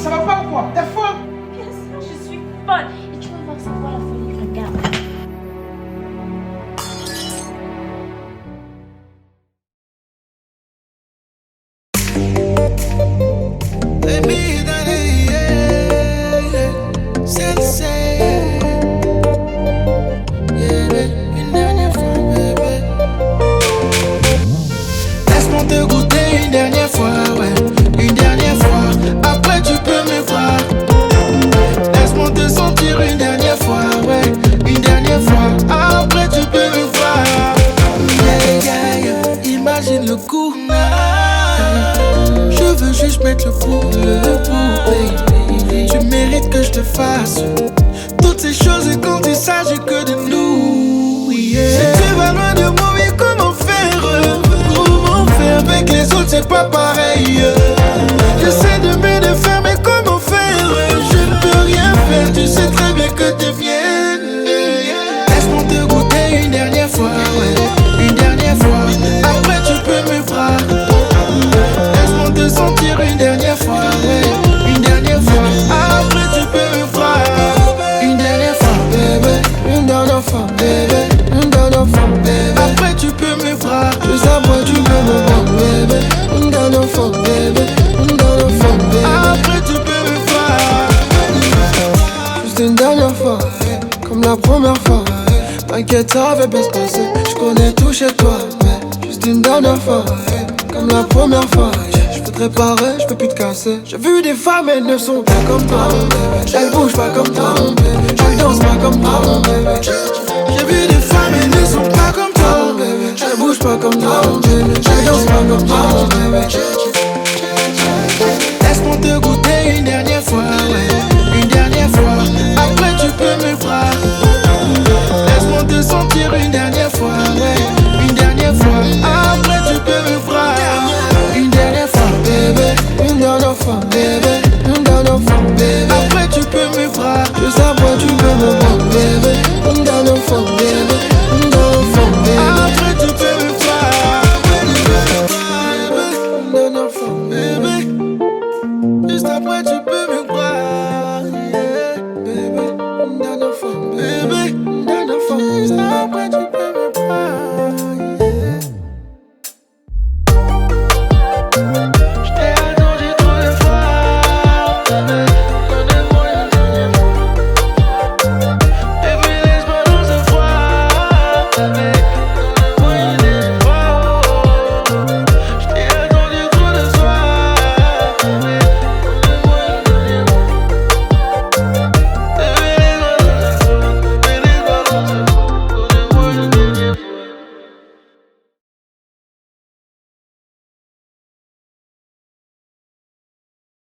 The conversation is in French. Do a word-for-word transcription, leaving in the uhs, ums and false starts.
Ça va pas ou quoi? T'es folle? Bien sûr, je suis folle. Et tu vas voir, c'est quoi la folie? Regarde. Laisse-moi te goûter une dernière fois, ouais, une dernière fois. Après tu peux me voir. Laisse-moi te sentir une dernière fois, ouais, une dernière fois. Après tu peux me voir. Yeah, yeah, yeah. Imagine le coup. Je veux juste mettre le coup, le coup, baby. Tu mérites que je te fasse toutes ces choses et quand il s'agit que de nous. Yeah. Si tu vas loin de moi, mais comment faire? Comment faire avec les autres, c'est pas pareil. J'essaie de me défaire, mais comment faire? Je ne peux rien faire, tu sais très bien que t'es mienne. Laisse-moi te goûter une dernière fois, ouais, une dernière fois. Après tu peux me voir. Laisse-moi te sentir une dernière fois, ouais, une dernière fois. Après tu peux me voir. Une dernière fois, bébé, une dernière fois, bébé, une dernière fois, bébé. Après tu peux me voir. Juste après tu peux me voir, bébé. Une dernière fois, bébé, une dernière fois, bébé. Après tu peux me voir. Juste une dernière fois, comme la première fois. T'inquiète, ça va bien se passer. Je connais tout chez toi, ouais. Juste une dernière fois, comme la première fois. Je peux te réparer, je peux plus te casser. J'ai vu des femmes, elles ne sont pas comme toi. Elles bougent pas comme toi. Elles dansent pas comme toi. J'ai vu des femmes, elles ne sont pas comme toi. Elles bougent pas comme toi. Elles dansent pas comme toi. Laisse-moi te goûter une dernière